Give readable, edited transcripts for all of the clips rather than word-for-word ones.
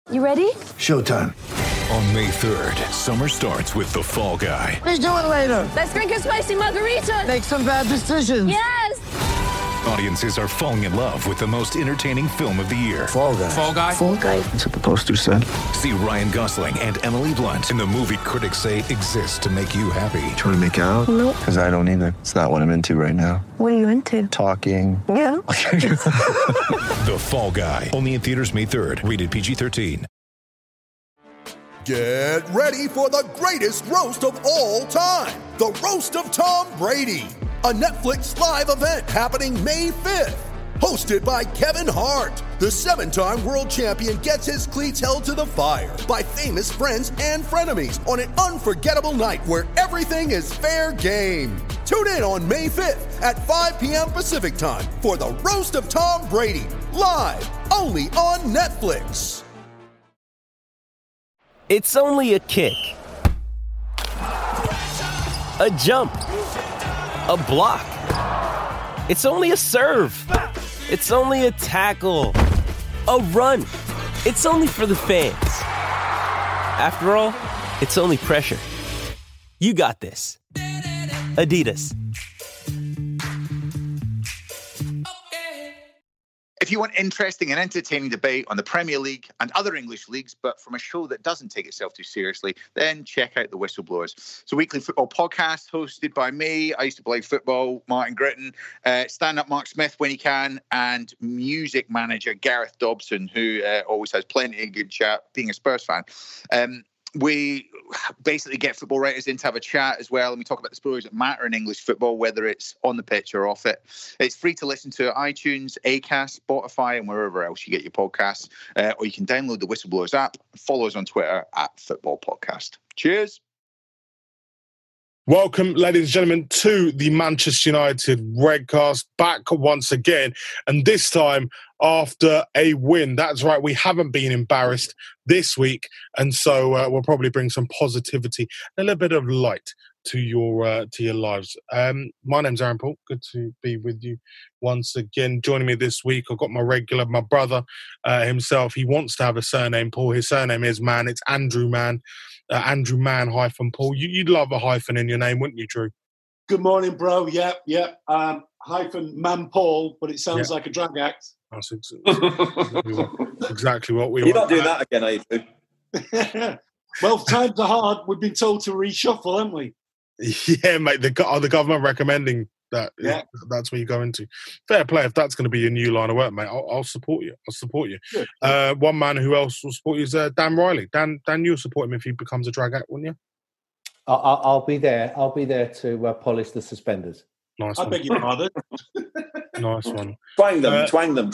You ready? Showtime. On May 3rd, summer starts with The Fall Guy. Let's do it later. Let's drink a spicy margarita. Make some bad decisions. Yes! Audiences are falling in love with the most entertaining film of the year. Fall Guy. Fall Guy? Fall Guy. That's what the poster said. See Ryan Gosling and Emily Blunt in the movie critics say exists to make you happy. Trying to make it out? Nope. Because I don't either. It's not what I'm into right now. What are you into? Talking. Yeah. The Fall Guy. Only in theaters May 3rd. Rated PG-13. Get ready for the greatest roast of all time. The Roast of Tom Brady. A Netflix live event happening May 5th. Hosted by Kevin Hart. The 7-time world champion gets his cleats held to the fire by famous friends and frenemies on an unforgettable night where everything is fair game. Tune in on May 5th at 5 p.m. Pacific time for the Roast of Tom Brady. Live only on Netflix. It's only a kick, a jump, a block. It's only a serve. It's only a tackle, a run. It's only for the fans. After all, it's only pressure. You got this. Adidas. If you want interesting and entertaining debate on the Premier League and other English leagues, but from a show that doesn't take itself too seriously, then check out The Whistleblowers. It's a weekly football podcast hosted by me. I used to play football, Martin Gritton, stand-up Mark Smith when he can, and music manager Gareth Dobson, who always has plenty of good chat, being a Spurs fan. We basically get football writers in to have a chat as well, and we talk about the stories that matter in English football, whether it's on the pitch or off it. It's free to listen to iTunes, Acast, Spotify, and wherever else you get your podcasts. Or you can download the Whistleblowers app, follow us on Twitter @Football Podcast. Cheers. Welcome, ladies and gentlemen, to the Manchester United Redcast, back once again, and this time after a win. That's right, we haven't been embarrassed this week, and so we'll probably bring some positivity, a little bit of light to your lives. My name's Aaron Paul. Good to be with you once again. Joining me this week, I've got my brother himself. He wants to have a surname, Paul. His surname is Mann. It's Andrew Mann. Andrew Mann - Paul. You'd love a hyphen in your name, wouldn't you, Drew? Good morning, bro. Yep. Hyphen Man Paul, but it sounds like a drag act. That's exactly what we You're want. Not doing that again, are you, Drew? Well, times are hard. We've been told to reshuffle, haven't we? Yeah, mate. The government recommending that. Yeah. That's where you go into. Fair play. If that's going to be your new line of work, mate, I'll support you. Good. One man who else will support you is Dan Riley. Dan, you'll support him if he becomes a drag act, wouldn't you? I'll be there. I'll be there to polish the suspenders. Nice. I beg your pardon. Nice one. Twang them.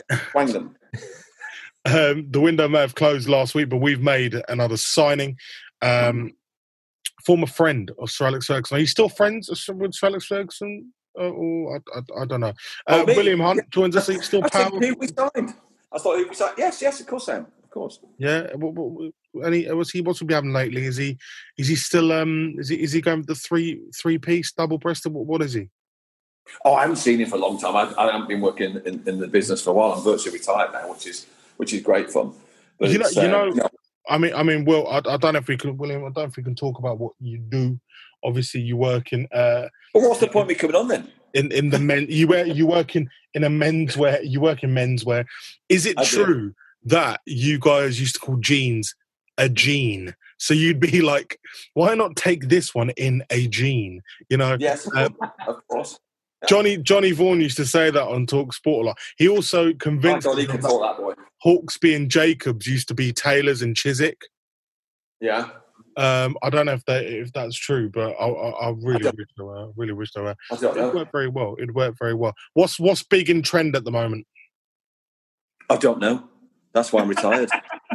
The window may have closed last week, but we've made another signing. Former friend of Sir Alex Ferguson. Are you still friends with Sir Alex Ferguson? I don't know. William Hunt joins us. Still pal. Who we signed? I thought we signed. Yes, of course, Sam. Of course. Yeah. What's he been having lately? Is he still is he going with the three piece double breasted? What is he? Oh, I haven't seen him for a long time. I haven't been working in the business for a while. I'm virtually retired now, which is great fun. But I mean, Will, I don't know if we can, William. I don't know if we can talk about what you do. Obviously, you work in. Well, what's the point of me coming on then? In the men, you work in a menswear. You work in menswear. Is it true that you guys used to call jeans a jean? So you'd be like, why not take this one in a jean? You know? Yes, of course. Johnny Vaughan used to say that on Talk Sport a lot. He also convinced he can talk that boy. Hawksby and Jacobs used to be tailors in Chiswick. Yeah. I don't know if that's true, but I really wish they were. I don't know. It worked very well. What's big in trend at the moment? I don't know. That's why I'm retired.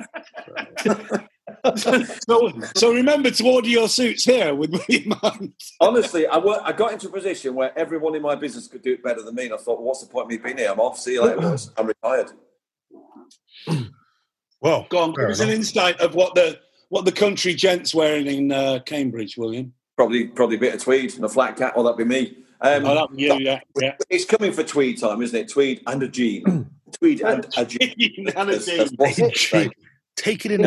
So remember to order your suits here with William Hunt. Honestly, I got into a position where everyone in my business could do it better than me, and I thought, well, what's the point of me being here? I'm off. See you later, boys. I'm retired. Well, go on. Give us an insight of what the country gents wearing in Cambridge, William. Probably a bit of tweed and a flat cap. Or that'd be me. That'd be you, yeah. It's coming for tweed time, isn't it? Tweed and a jean. Tweed and a jean. And a jean. Take it in.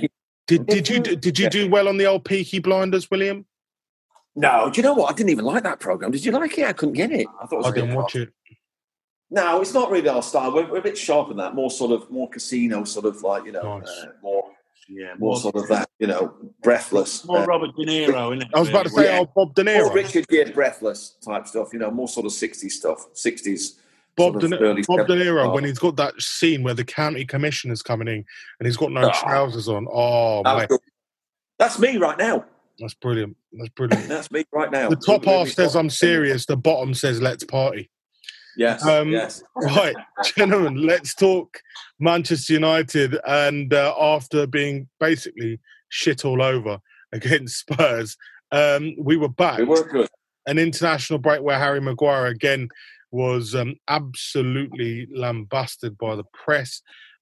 Did you do well on the old Peaky Blinders, William? No, do you know what? I didn't even like that program. Did you like it? I couldn't get it. I didn't watch it. No, it's not really our style. We're a bit sharp in that. More casino, sort of like, you know, Nice. more sort of that, you know, breathless. More Robert De Niro, isn't it? I was about to say, Bob De Niro. More Richard Gere breathless type stuff, you know, more sort of 60s stuff. 60s. Bob De early Niro, when he's got that scene where the county commissioner's coming in and he's got no trousers on. Oh, mate. That's me right now. That's brilliant. That's me right now. The top half says I'm serious. The bottom says let's party. Yes, yes. Right, gentlemen, let's talk Manchester United. And after being basically shit all over against Spurs, we were back. We were good. An international break where Harry Maguire again was absolutely lambasted by the press.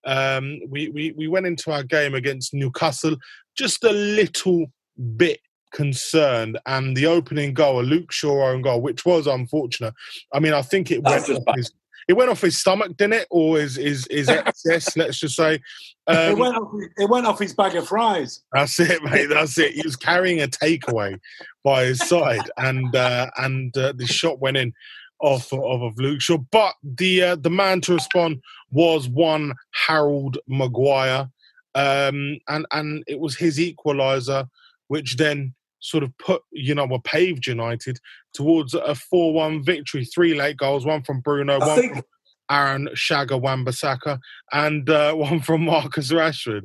We went into our game against Newcastle just a little bit concerned, and the opening goal, a Luke Shaw own goal, which was unfortunate. I mean, I think it went off his stomach, didn't it, or his excess? Let's just say it went off his bag of fries. That's it, mate. That's it. He was carrying a takeaway by his side, and the shot went in off of Luke Shaw. But the man to respond was one Harold Maguire, and it was his equaliser, which then sort of paved United towards a 4-1 victory. 3 late goals, one from Bruno, from Aaron Shagger Wan-Bissaka, and one from Marcus Rashford.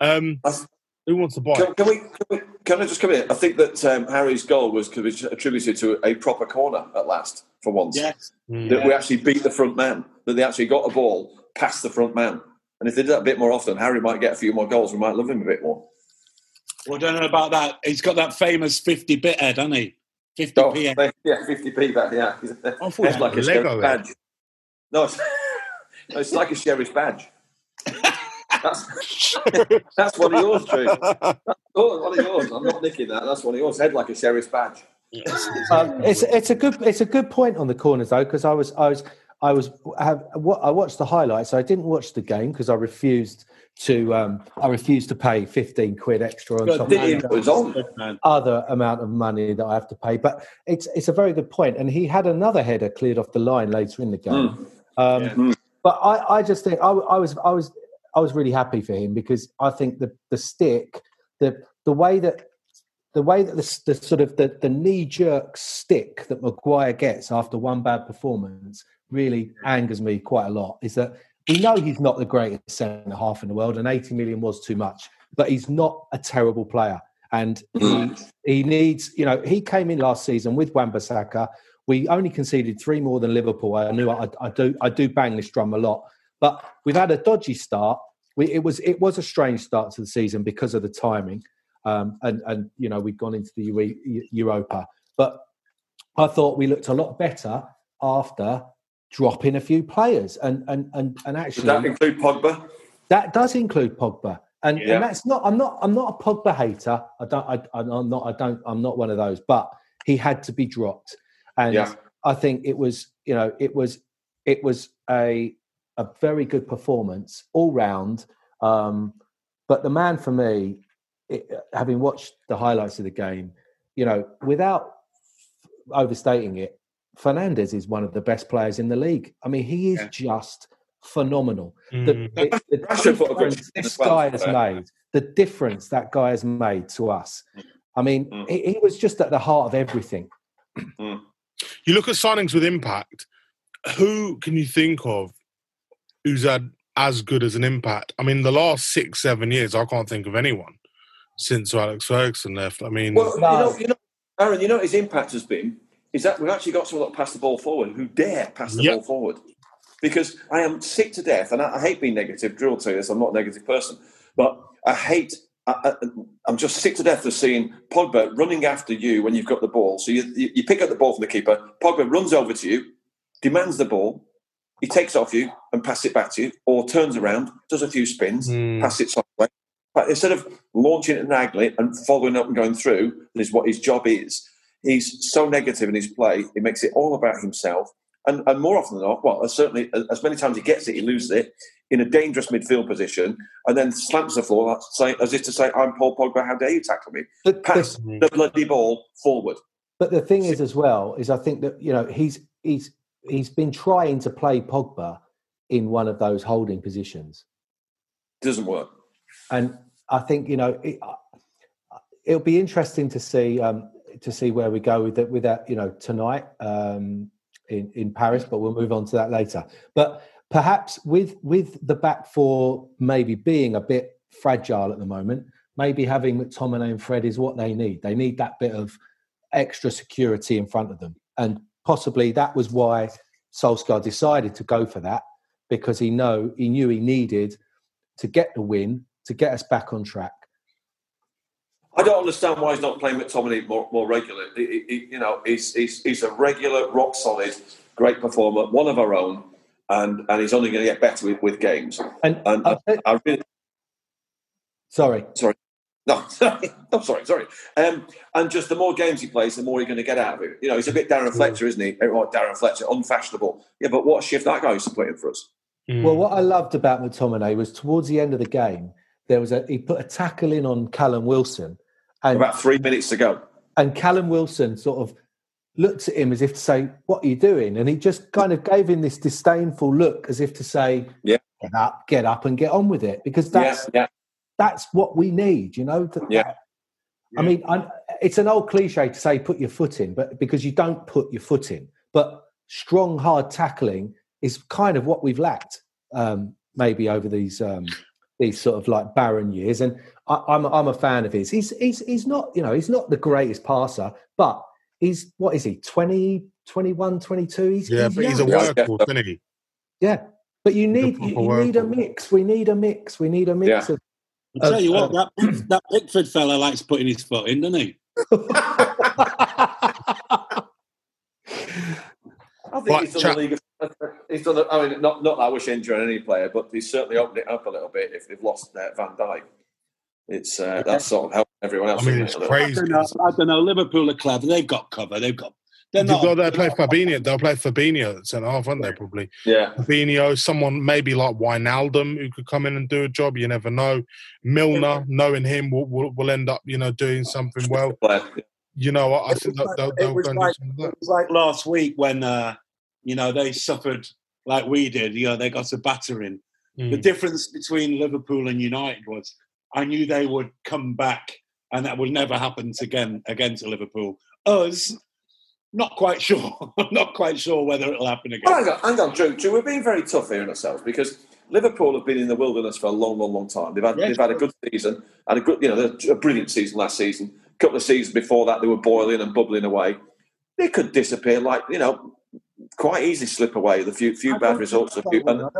Who wants to buy it? Can I just come in? I think that Harry's goal was attributed to a proper corner at last, for once. Yes. That we actually beat the front man, that they actually got a ball past the front man. And if they did that a bit more often, Harry might get a few more goals. We might love him a bit more. Well, I don't know about that. He's got that famous 50-bit head, hasn't he? 50p head. Yeah, 50p back, yeah. It's like a sheriff's badge. No, it's like a sheriff's badge. That's one of yours, Drew. One of yours. I'm not nicking that. That's one of yours. Head like a sheriff's badge. It's a good point on the corners though, because I watched the highlights. I didn't watch the game because I refused to pay 15 quid extra on top of the other amount of money that I have to pay. But it's a very good point, and he had another header cleared off the line later in the game. But I just think I was really happy for him, because I think the stick, the way that the sort of the knee-jerk stick that Maguire gets after one bad performance really angers me quite a lot. Is that we know he's not the greatest centre half in the world, and 80 million was too much, but he's not a terrible player, and he needs. You know, he came in last season with Wan-Bissaka. We only conceded 3 more than Liverpool. I knew I do bang this drum a lot, but we've had a dodgy start. It was a strange start to the season because of the timing, and you know, we'd gone into the Europa. But I thought we looked a lot better after dropping a few players, and actually, does that include Pogba? That does include Pogba, and that's not. I'm not a Pogba hater. I'm not one of those. But he had to be dropped, and I think it was a very good performance all round. But the man for me, having watched the highlights of the game, you know, without overstating it, Fernandes is one of the best players in the league. I mean, he is just phenomenal. The difference this guy has made, the difference that guy has made to us. I mean, he was just at the heart of everything. You look at signings with impact. Who can you think of who's had as good as an impact? I mean, the last 6-7 years, I can't think of anyone since Alex Ferguson left. I mean, you know, Aaron, you know what his impact has been is that we've actually got someone that pass the ball forward, who dare pass the ball forward. Because I am sick to death, and I hate being negative. Drew will tell you this, I'm not a negative person, but I'm just sick to death of seeing Pogba running after you when you've got the ball. So you pick up the ball from the keeper, Pogba runs over to you, demands the ball, he takes it off you and passes it back to you, or turns around, does a few spins, passes it sideways. But instead of launching it and angling it and following up and going through, that is what his job is. He's so negative in his play, he makes it all about himself. And more often than not, well, certainly as many times he gets it, he loses it. in a dangerous midfield position and then slams the floor as if to say, I'm Paul Pogba, how dare you tackle me? Pass the bloody ball forward. But the thing is, as well, is I think that, you know, he's been trying to play Pogba in one of those holding positions. Doesn't work. And I think, you know, it'll be interesting to see where we go with that, you know, tonight in Paris, but we'll move on to that later. But perhaps with the back four maybe being a bit fragile at the moment, maybe having McTominay and Fred is what they need. They need that bit of extra security in front of them. And possibly that was why Solskjaer decided to go for that, because he knew he needed to get the win, to get us back on track. I don't understand why he's not playing McTominay more regularly. He's a regular, rock solid, great performer, one of our own, and he's only going to get better with games. I really... Sorry. No, sorry. And just the more games he plays, the more you're going to get out of it. You know, he's a bit Darren Fletcher, isn't he? Darren Fletcher, unfashionable. Yeah, but what a shift that guy used to put in for us. Well, what I loved about McTominay was towards the end of the game, he put a tackle in on Callum Wilson. And about 3 minutes to go. And Callum Wilson sort of looked at him as if to say, what are you doing? And he just kind of gave him this disdainful look as if to say, get up and get on with it. Because that's what we need, you know? I mean, it's an old cliche to say put your foot in, but because you don't put your foot in. But strong, hard tackling is kind of what we've lacked maybe over these sort of like barren years. And I'm a fan of his. He's not, you know, he's not the greatest passer, but he's, what is he, 20, 21, 22? He's a workhorse, isn't he? Yeah. But you need a mix. We need a mix. I'll tell you what, that Pickford fella likes putting his foot in, doesn't he? I think he's done the league. He's done. I mean, not that I wish injury on any player, but he's certainly opened it up a little bit. If they've lost Van Dijk, it's that's sort of helping everyone else. I mean, it's crazy. I don't know. Liverpool are clever. They've got cover. They'll play Fabinho. They'll play Fabinho at centre half, aren't they? Probably. Yeah. Fabinho, someone maybe like Wijnaldum who could come in and do a job. You never know. Milner, knowing him, will end up, you know, doing something well. You know, I think they'll go and do something like that. It was like last week when, you know, they suffered like we did. You know, they got a battering. The difference between Liverpool and United was I knew they would come back, and that would never happen again to Liverpool. Us, not quite sure. I'm not quite sure whether it'll happen again. Hang on, Drew. We're being very tough here on ourselves because Liverpool have been in the wilderness for a long time. They've had a good season, and a brilliant season last season. A couple of seasons before that, they were boiling and bubbling away. They could disappear, like, you know, quite easily slip away. The few bad results, a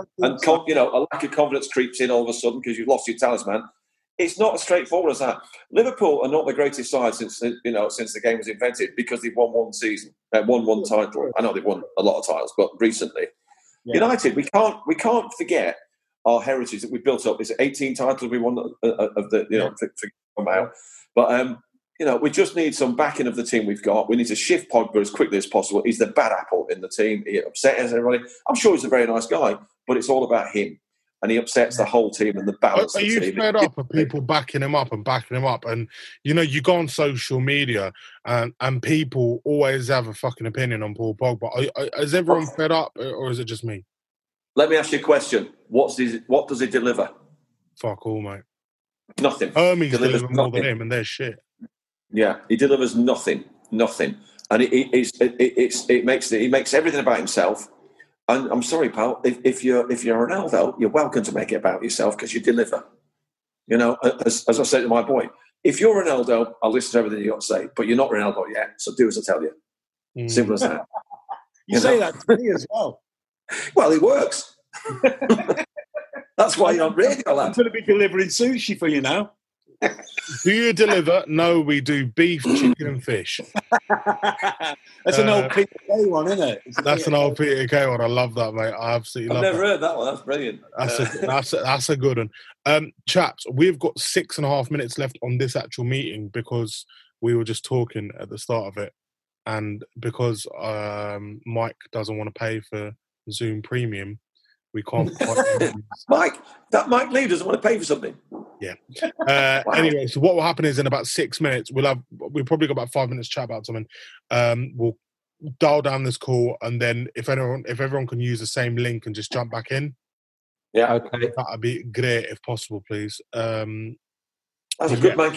lack of confidence creeps in all of a sudden because you've lost your talisman. It's not as straightforward as that. Liverpool are not the greatest side since the game was invented because they've won one season, won one title. I know they've won a lot of titles, but recently, United, we can't forget our heritage that we built up. Is it 18 titles we won of the But you know, we just need some backing of the team we've got. We need to shift Pogba as quickly as possible. He's the bad apple in the team. He upsets everybody. I'm sure he's a very nice guy, but it's all about him. And he upsets the whole team and the balance of the team. Are you fed up of people backing him up? And, you know, you go on social media and people always have a fucking opinion on Paul Pogba. Is everyone fed up or is it just me? Let me ask you a question. What does he deliver? Fuck all, mate. Nothing. Hermes delivers more than him and they're shit. Yeah, he delivers nothing, and he makes everything about himself. And I'm sorry, pal, if you're Ronaldo, you're welcome to make it about yourself because you deliver. You know, as I said to my boy, if you're Ronaldo, I'll listen to everything you got to say, but you're not Ronaldo yet, so do as I tell you. Simple as that. you say that to me as well. Well, it works. That's why you're on radio, lad. I'm going to be delivering sushi for you now. Do you deliver? No, we do beef, chicken and fish. That's an old Peter Kay one, isn't it? That's an old Peter Kay one. I love that, mate. I absolutely love that. I've never heard that one. That's brilliant. That's a good one. Chaps, we've got 6.5 minutes left on this actual meeting because we were just talking at the start of it. And because Mike doesn't want to pay for Zoom Premium, We can't. Mike Lee doesn't want to pay for something. Yeah. Anyway, so what will happen is in about 6 minutes, we've probably got about 5 minutes to chat about something. We'll dial down this call, and then if everyone can use the same link and just jump back in. Yeah. Okay. That'd be great if possible, please. That's a good man.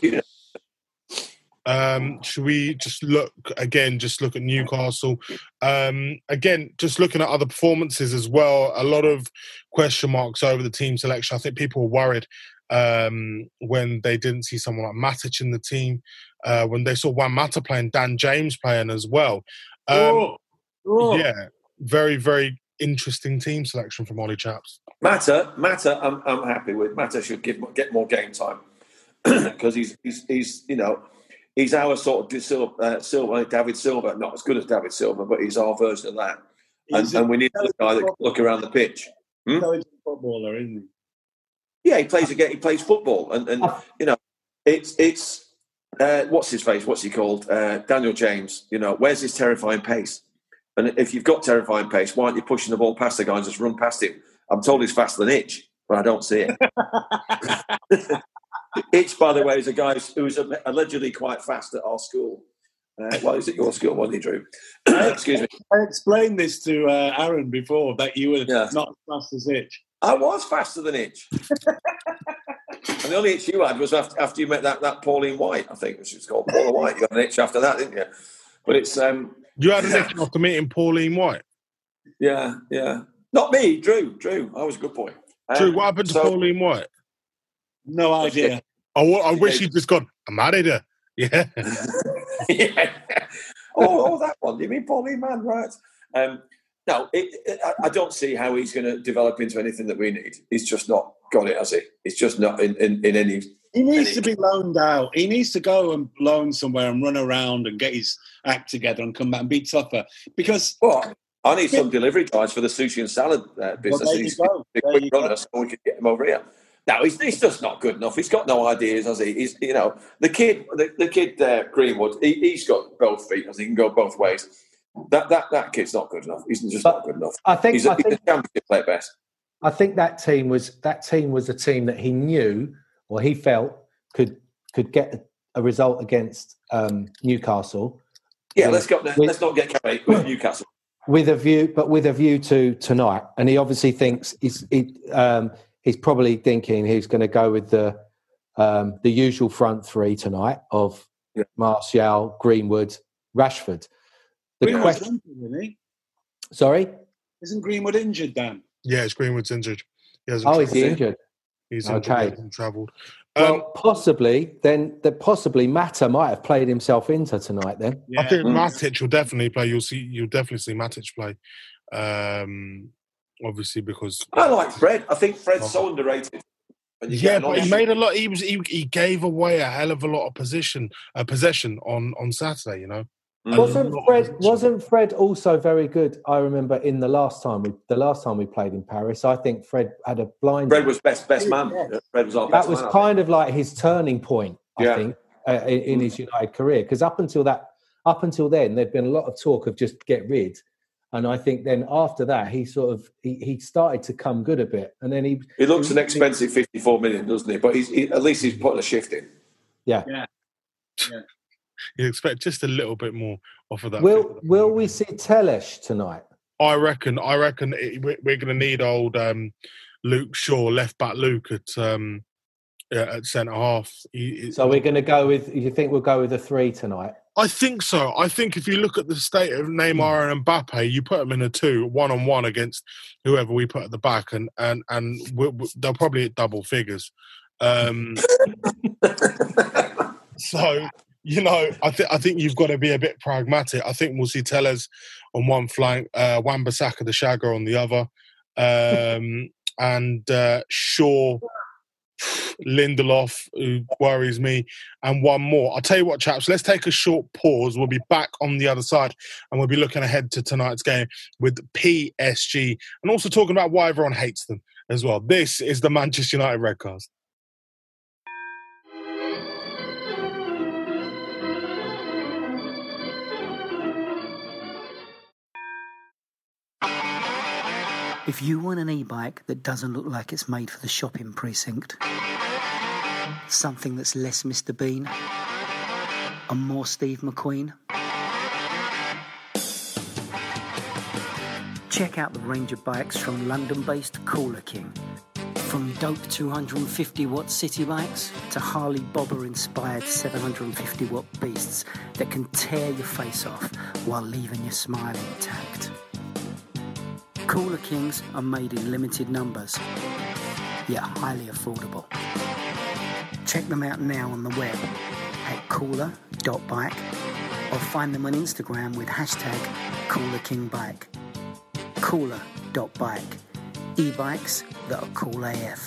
Should we just look at Newcastle? Again, just looking at other performances as well. A lot of question marks over the team selection. I think people were worried when they didn't see someone like Matic in the team, when they saw Juan Mata playing, Dan James playing as well. Yeah, very, very interesting team selection from Ollie Chaps. Mata, I'm happy with. Mata should get more game time because he's our sort of David Silva, not as good as David Silva, but he's our version of that. And we need a guy that can look around the pitch. He's a footballer, isn't he? Yeah, he plays football, and it's what's his face? What's he called? Daniel James. Where's his terrifying pace? And if you've got terrifying pace, why aren't you pushing the ball past the guy and just run past him? I'm told he's faster than Itch, but I don't see it. Itch, by the way, is a guy who's allegedly quite fast at our school. Well, he's at your school, wasn't he, Drew? Excuse me. I explained this to Aaron before, that you were not as fast as Itch. I was faster than Itch. And the only itch you had was after you met that Pauline White, I think, which was called Paula White. You got an itch after that, didn't you? But it's... you had an itch after meeting Pauline White? Yeah. Not me, Drew. I was a good boy. Drew, what happened to Pauline White? No idea. I wish you'd just gone, I married her. Yeah. Yeah. Oh, that one. You mean Pauline Mann, right? No, I don't see how he's going to develop into anything that we need. He's just not got it, has he? He's just not in any... He needs to be loaned out. He needs to go and loan somewhere and run around and get his act together and come back and be tougher. Because... Well, I need some delivery guys for the sushi and salad business. Well, he's a quick runner, so we can get him over here. No, he's just not good enough. He's got no ideas, has he? He's, the kid Greenwood. He's got both feet, as he can go both ways. That kid's not good enough. He's just not good enough. He's a championship player best. I think that team was a team that he knew, or he felt could get a result against Newcastle. Yeah, let's not get carried with Newcastle. With a view to tonight, and he obviously thinks he's probably thinking he's going to go with the usual front three tonight of Martial, Greenwood, Rashford. Greenwood's injured, isn't he? Sorry? Isn't Greenwood injured, Dan? Yes, Greenwood's injured. Is he injured? He's okay. He hasn't travelled. Well, possibly Mata might have played himself into tonight. Then I think Matic will definitely play. You'll definitely see Matic play. Obviously, because I like Fred. I think Fred's so underrated. Yeah, but he made a lot. He gave away a hell of a lot of possession on Saturday. Wasn't Fred also very good? I remember in the last time we played in Paris, I think Fred had a blind. Fred was best man. Yeah. Fred was our best man. That was kind of like his turning point, I think, in his United career. Because up until then, there'd been a lot of talk of just get rid. And I think then after that, he started to come good a bit. And then he looks an expensive 54 million, doesn't he? But at least he's putting a shift in. Yeah. You expect just a little bit more off of that. Will we see Telles tonight? I reckon we're going to need old Luke Shaw, left back Luke at centre half. So we're going to go with. You think we'll go with a 3 tonight? I think so. I think if you look at the state of Neymar and Mbappe, you put them in a 2, 1-on-1 against whoever we put at the back, and they'll probably hit double figures. So. I think you've got to be a bit pragmatic. I think we'll see Telles on one flank, Wan-Bissaka the Shagger on the other, and Shaw, Lindelof, who worries me, and one more. I'll tell you what, chaps, let's take a short pause. We'll be back on the other side, and we'll be looking ahead to tonight's game with PSG, and also talking about why everyone hates them as well. This is the Manchester United Redcast. If you want an e-bike that doesn't look like it's made for the shopping precinct, something that's less Mr. Bean and more Steve McQueen, check out the range of bikes from London-based Cooler King. From dope 250-watt city bikes to Harley Bobber-inspired 750-watt beasts that can tear your face off while leaving your smile intact. Cooler Kings are made in limited numbers, yet highly affordable. Check them out now on the web at cooler.bike or find them on Instagram with hashtag CoolerKingBike. Cooler.bike. E-bikes that are cool AF.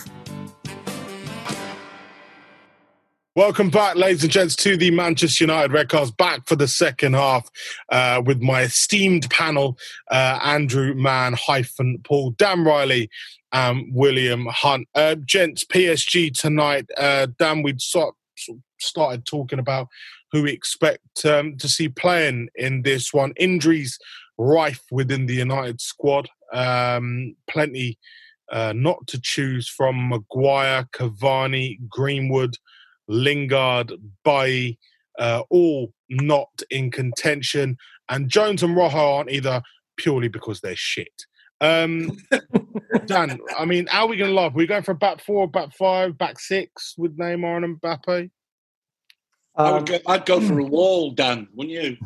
Welcome back, ladies and gents, to the Manchester United Redcast, back for the second half with my esteemed panel, Andrew Mann, Paul, Dan Riley, William Hunt. Gents, PSG tonight. Dan, we'd started talking about who we expect to see playing in this one. Injuries rife within the United squad. Plenty not to choose from. Maguire, Cavani, Greenwood, Lingard, Bailly, all not in contention. And Jones and Rojo aren't either, purely because they're shit. Dan, I mean, how are we going to laugh? Are we going for a back four, back five, back six with Neymar and Mbappe? I'd go for a wall, Dan, wouldn't you?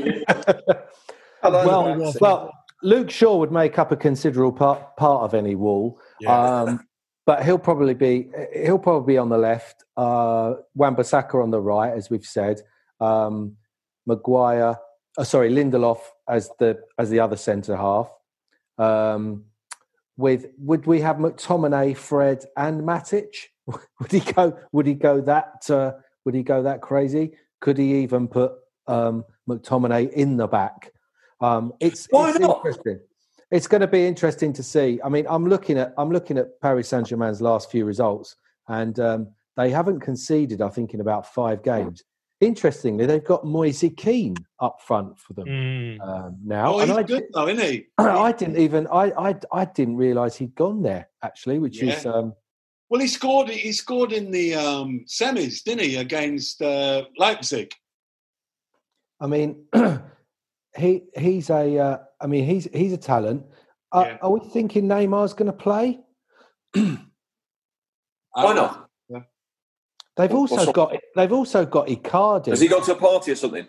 Well, Luke Shaw would make up a considerable part of any wall, but he'll probably be on the left. Wan-Bissaka on the right, as we've said. Lindelof as the other centre half. Would we have McTominay, Fred, and Matic? Would he go that crazy? Could he even put McTominay in the back? It's interesting. It's going to be interesting to see. I mean, I'm looking at Paris Saint-Germain's last few results, and they haven't conceded, I think, in about 5 games. Interestingly, they've got Moise Kean up front for them now. Oh, he's good though, isn't he? I didn't realise he'd gone there actually, which is. Well, he scored in the semis, didn't he, against Leipzig? I mean, he's a talent. Are we thinking Neymar's going to play? Why not? They've also got Icardi. Has he gone to a party or something?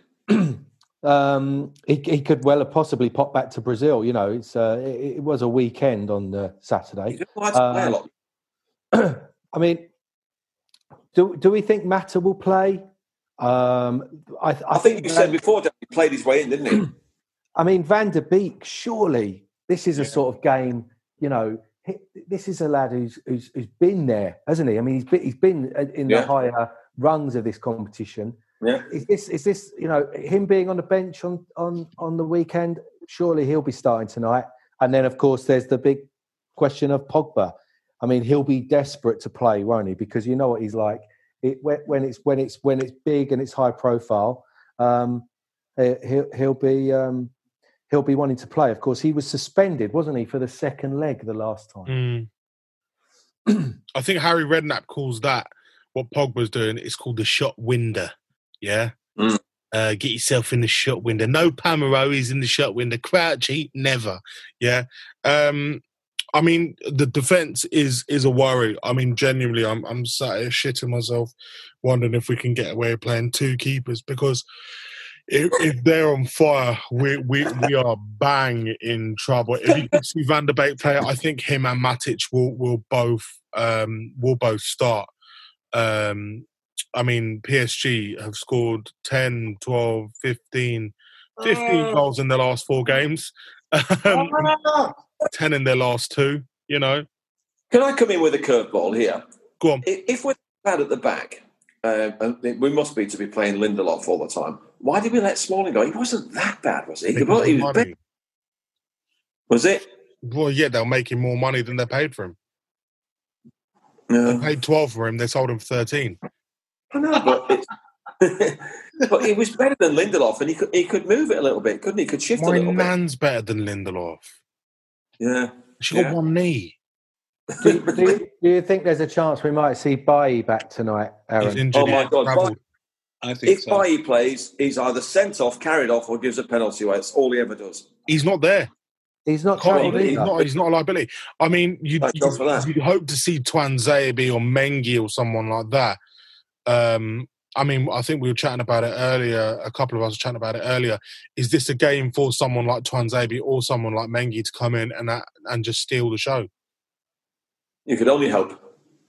He could well have possibly popped back to Brazil. You know, it was a weekend on Saturday. He didn't like to play a lot. I mean, do we think Mata will play? I think you said before that he played his way in, didn't he? I mean, Van der Beek, surely this is a sort of game, you know, this is a lad who's been there, hasn't he? I mean, he's been in the higher rungs of this competition. Yeah. Is this, you know, him being on the bench on the weekend? Surely he'll be starting tonight. And then, of course, there's the big question of Pogba. I mean, he'll be desperate to play, won't he? Because you know what he's like. When it's big and it's high profile, he'll be wanting to play. Of course, he was suspended, wasn't he, for the second leg the last time? I think Harry Redknapp calls that what Pogba's doing. It's called the shot window. Yeah, get yourself in the shot window. No Pamero, he's in the shot window. Crouchy, never. Yeah. I mean, the defence is a worry. I mean, genuinely, I'm sat here shitting myself, wondering if we can get away with playing 2 keepers, because if they're on fire, we are bang in trouble. If you can see Van der Beek play, I think him and Matic will both start. I mean, PSG have scored 10, 12, 15 goals in the last 4 games. 10 in their last 2, you know. Can I come in with a curveball here? Go on. If we're bad at the back, we must be to be playing Lindelof all the time. Why did we let Smalling go? He wasn't that bad, was he? He was big. Was it? Well, yeah, they're making more money than they paid for him. They paid 12 for him. They sold him for 13. I know, but but he was better than Lindelof, and he could move it a little bit, couldn't he? He could shift a little bit. My man's better than Lindelof. Yeah. She got one knee. Do you think there's a chance we might see Bailly back tonight, Aaron? Oh my God! I think if Bailly plays, he's either sent off, carried off, or gives a penalty away. That's all he ever does. He's not there. He's not. He's not a liability. I mean, you'd hope to see Tuanzebe or Mengi or someone like that. I mean, I think we were chatting about it earlier. A couple of us were chatting about it earlier. Is this a game for someone like Tuanzebe or someone like Mengi to come in and just steal the show? You could only hope.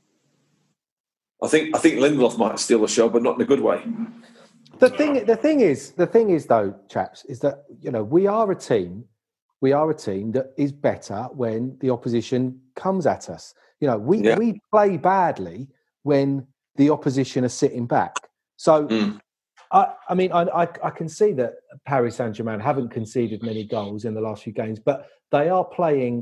I think Lindelof might steal the show, but not in a good way. The thing is though, chaps, is that we are a team that is better when the opposition comes at us. We play badly when the opposition are sitting back. So, I mean, I can see that Paris Saint-Germain haven't conceded many goals in the last few games, but they are playing.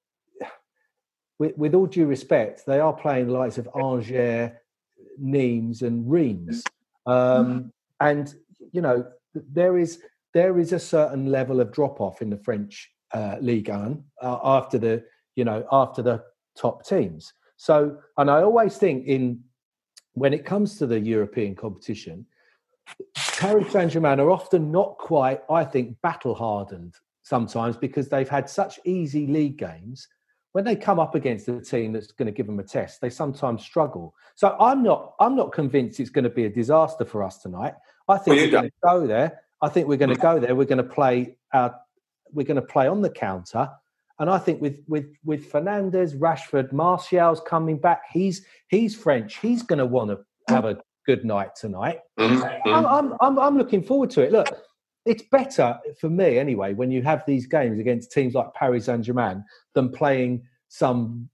With all due respect, they are playing the likes of Angers, Nimes, and Reims, and there is a certain level of drop off in the French Ligue 1 after the top teams. So, and I always think when it comes to the European competition, Paris Saint-Germain are often not quite, I think, battle hardened sometimes because they've had such easy league games. When they come up against a team that's going to give them a test, they sometimes struggle. So I'm not convinced it's going to be a disaster for us tonight. I think we're going to go there. I think we're going to go there. We're going to play on the counter, and I think with Fernandes, Rashford, Martial's coming back. He's French. He's going to want to have a good night tonight. I'm looking forward to it. Look. It's better for me anyway when you have these games against teams like Paris Saint-Germain than playing some,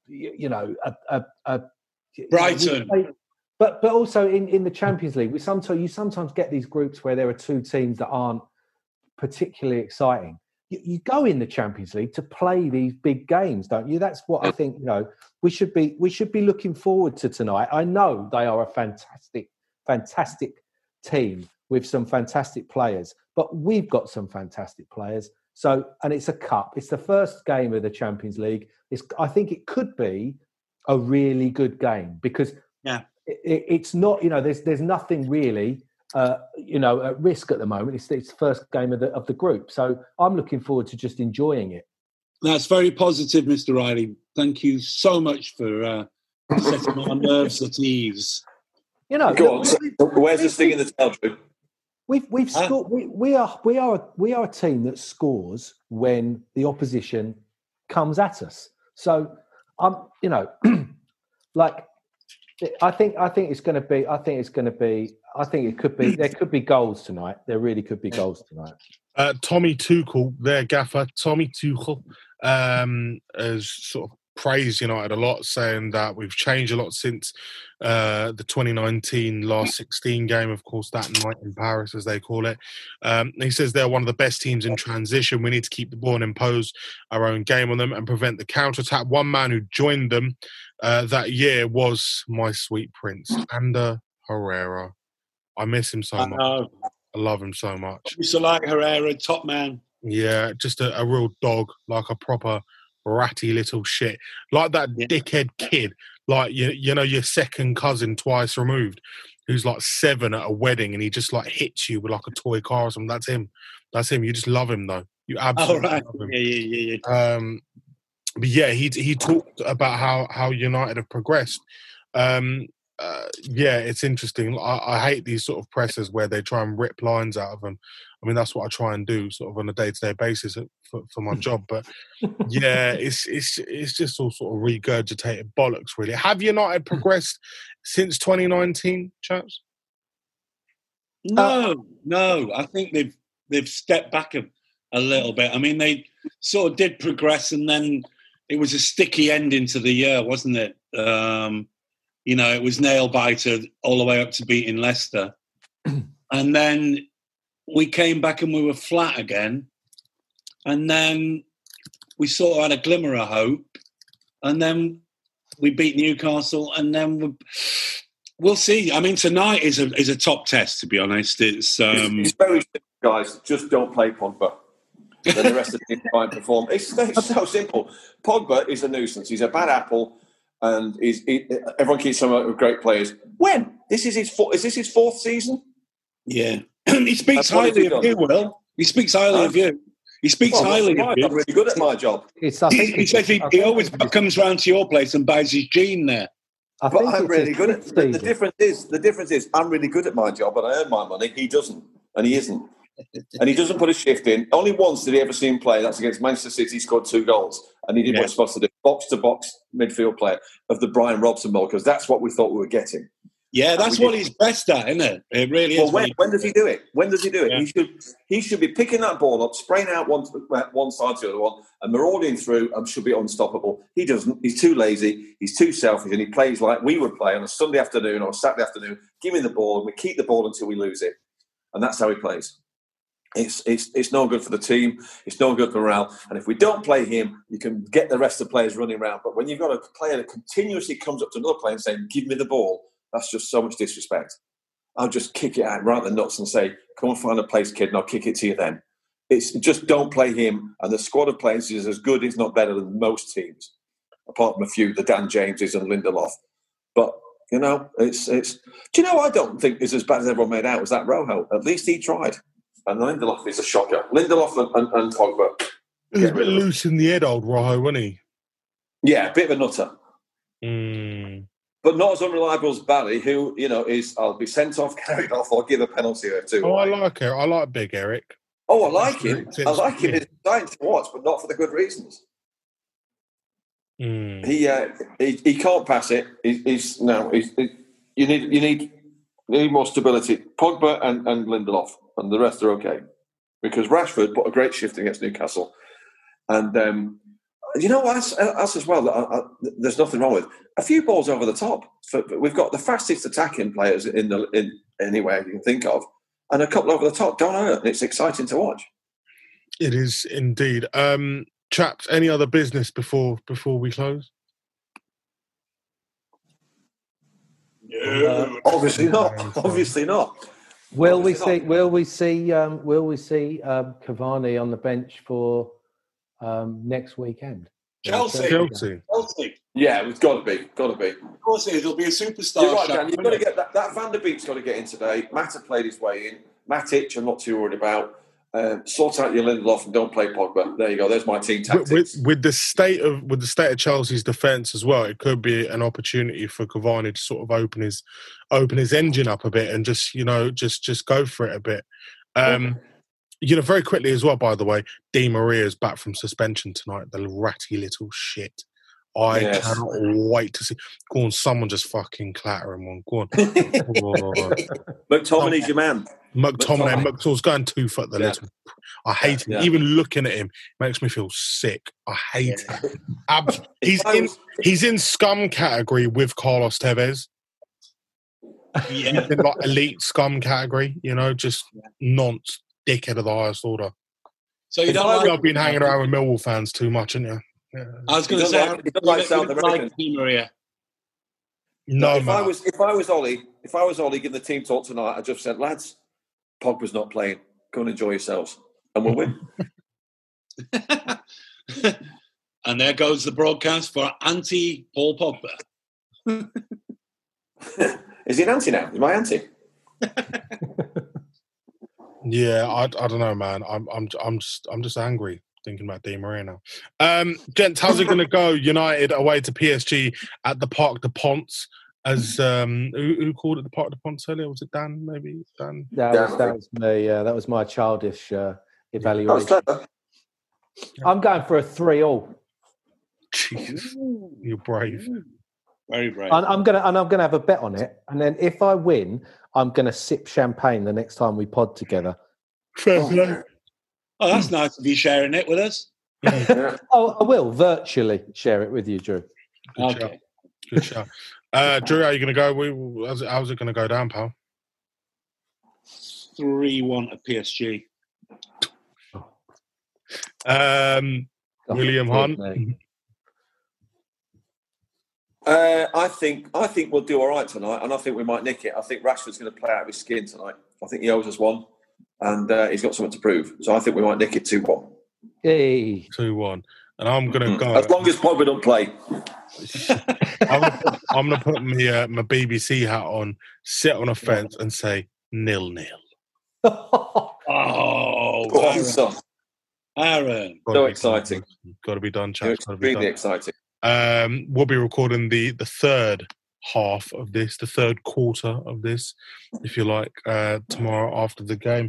Brighton. But also in the Champions League, you sometimes get these groups where there are two teams that aren't particularly exciting. You go in the Champions League to play these big games, don't you? That's what I think. We should be looking forward to tonight. I know they are a fantastic team with some fantastic players. But we've got some fantastic players. So, and it's a cup. It's the first game of the Champions League. I think it could be a really good game because it's not. There's nothing really, at risk at the moment. It's the first game of the group. So I'm looking forward to just enjoying it. That's very positive, Mr. Riley. Thank you so much for setting our nerves at ease. Go on. Where's the sting in the tail, Drew? We've scored. We are a team that scores when the opposition comes at us. So I think it's going to be. I think it could be. There could be goals tonight. There really could be goals tonight. Tommy Tuchel, their gaffer, Tommy Tuchel, has sort of praised United a lot, saying that we've changed a lot since the 2019 last 16 game, of course, that night in Paris, as they call it. He says they're one of the best teams in transition. We need to keep the ball and impose our own game on them and prevent the counter-attack. One man who joined them that year was my sweet prince, Ander Herrera. I miss him so much. I love him so much. Used to like Herrera, top man. Yeah, just a real dog, like a proper ratty little shit, like that dickhead kid, like your second cousin twice removed, who's like 7 at a wedding, and he just like hits you with like a toy car or something. That's him. You just love him though. You absolutely love him. Yeah. But yeah, he talked about how United have progressed. It's interesting. I hate these sort of pressers where they try and rip lines out of them. I mean, that's what I try and do sort of on a day-to-day basis for my job. But yeah, it's just all sort of regurgitated bollocks, really. Have United progressed since 2019, chaps? No. I think they've stepped back a little bit. I mean, they sort of did progress, and then it was a sticky ending to the year, wasn't it? It was nail-biter all the way up to beating Leicester. And then we came back and we were flat again. And then we sort of had a glimmer of hope. And then we beat Newcastle. And then we'll see. I mean, tonight is a top test, to be honest. It's very simple, guys. Just don't play Pogba. Then the rest of the team try and perform. It's so simple. Pogba is a nuisance. He's a bad apple, and everyone keeps talking about great players. When? Is this his fourth season? Yeah. He speaks highly of you, Will. He speaks highly of you. He speaks highly of you. I'm really good at my job. He says he always comes round to your place and buys his gene there. But I'm really good at the difference is I'm really good at my job and I earn my money. He doesn't, and he isn't. And he doesn't put a shift in. Only once did he ever see him play. That's against Manchester City. He scored 2 goals. And he did what he's supposed to do. Box-to-box midfield player of the Brian Robson mold, because that's what we thought we were getting. Yeah, that's what he's best at, isn't it? It really is. Well, when does he do it? When does he do it? Yeah. He should be picking that ball up, spraying out one side to the other one, and marauding through and should be unstoppable. He doesn't. He's too lazy. He's too selfish, and he plays like we would play on a Sunday afternoon or a Saturday afternoon. Give me the ball, and we keep the ball until we lose it. And that's how he plays. It's no good for the team. It's no good for morale. And if we don't play him, you can get the rest of the players running around. But when you've got a player that continuously comes up to another player and saying, give me the ball, that's just so much disrespect. I'll just kick it out right in the nuts and say, come and find a place, kid, and I'll kick it to you then. It's just don't play him. And the squad of players is as good, if not better, than most teams, apart from a few, the Dan Jameses and Lindelof. But, you know, it's. Do you know, I don't think it's as bad as everyone made out. Was that Rojo? At least he tried. And Lindelof is a shocker. Lindelof and Pogba. He was a bit loose in the head, old Rojo, wasn't he? Yeah, a bit of a nutter. But not as unreliable as Bally, who, you know, I'll be sent off, carried off, or give a penalty or two. Oh, I like Eric. I like Big Eric. Oh, I like him. I like him. It's exciting to watch, but not for the good reasons. He can't pass it. You need more stability. Pogba and Lindelof, and the rest are okay. Because Rashford put a great shift against Newcastle. And, you know, us as well, there's nothing wrong with. A few balls over the top. We've got the fastest attacking players in anywhere you can think of. And a couple over the top don't hurt. And it's exciting to watch. It is indeed. Chaps, any other business before we close? Obviously not. Obviously not. Will we see Cavani on the bench for next weekend? Chelsea. Yeah, it's got to be. Of course it is. It'll be a superstar. You're right, Dan. You've got to get that Van der Beek's got to get in today. Mata played his way in. Matic, I'm not too worried about. Sort out your Lindelof and don't play Pogba. There you go. There's my team tactics. With the state of Chelsea's defence as well, it could be an opportunity for Cavani to sort of open his engine up a bit and just go for it a bit. You know, very quickly as well. By the way, Di Maria's back from suspension tonight. The ratty little shit. I cannot wait to see. Go on, someone just fucking clatter him on. Go on. McTominay's your man. McTominay's going 2 foot the little. I hate him. Even looking at him makes me feel sick. I hate him. He's in scum category with Carlos Tevez. Yeah, in like elite scum category. You know, just nonce, dickhead of the highest order. So you don't I've been hanging around with Millwall fans too much, haven't you? Yeah. I was going to say, like Di Maria. No, if I was Ollie, giving the team talk tonight, I just said, lads, Pogba's not playing. Go and enjoy yourselves, and we'll win. And there goes the broadcast for anti-Paul Pogba. Is he an anti now? Is my anti? Yeah, I don't know, man. I'm just angry thinking about Di Maria now. Gents, how's it going to go? United away to PSG at the Parc des Ponts. As who called it the Parc des Ponts earlier? Was it Dan? Maybe Dan. That was me. That was my childish evaluation. I'm going for a 3-3. Jesus, you're brave. Very brave. I'm gonna have a bet on it, and then if I win, I'm gonna sip champagne the next time we pod together. Oh, that's nice of you sharing it with us. Oh, I will virtually share it with you, Drew. Okay. Good show. Drew, how are you going to go? How's it going to go down, pal? 3-1 at PSG. William Hunt. I think we'll do all right tonight, and I think we might nick it. I think Rashford's going to play out of his skin tonight. I think he owes us one, and he's got something to prove. So I think we might nick it 2-1. Hey. 2-1. And I'm going to go... As long as Pogba don't play. I'm going to put my BBC hat on, sit on a fence and say 0-0. Aaron. So exciting. Got to be done, chaps. Extremely exciting. We'll be recording the third half of this, the third quarter of this, if you like, tomorrow after the game.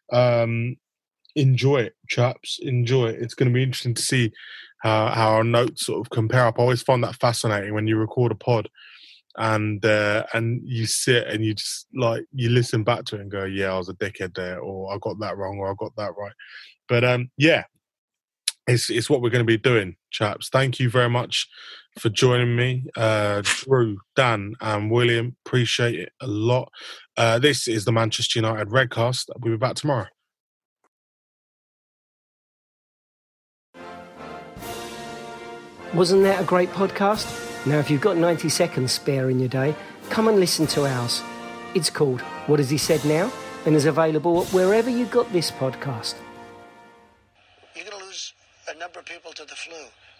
Enjoy it, chaps. Enjoy it. It's going to be interesting to see how our notes sort of compare up. I always find that fascinating when you record a pod and you sit and you just like you listen back to it and go, yeah, I was a dickhead there, or I got that wrong, or I got that right. But yeah, it's what we're going to be doing, chaps. Thank you very much for joining me, Drew, Dan, and William. Appreciate it a lot. This is the Manchester United Redcast. We'll be back tomorrow. Wasn't that a great podcast? Now, if you've got 90 seconds spare in your day, come and listen to ours. It's called What Has He Said Now? And is available wherever you got this podcast. You're going to lose a number of people to the flu.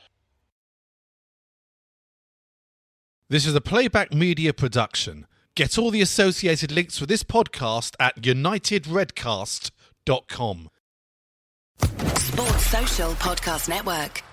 This is a Playback Media production. Get all the associated links for this podcast at unitedredcast.com. Sports Social Podcast Network.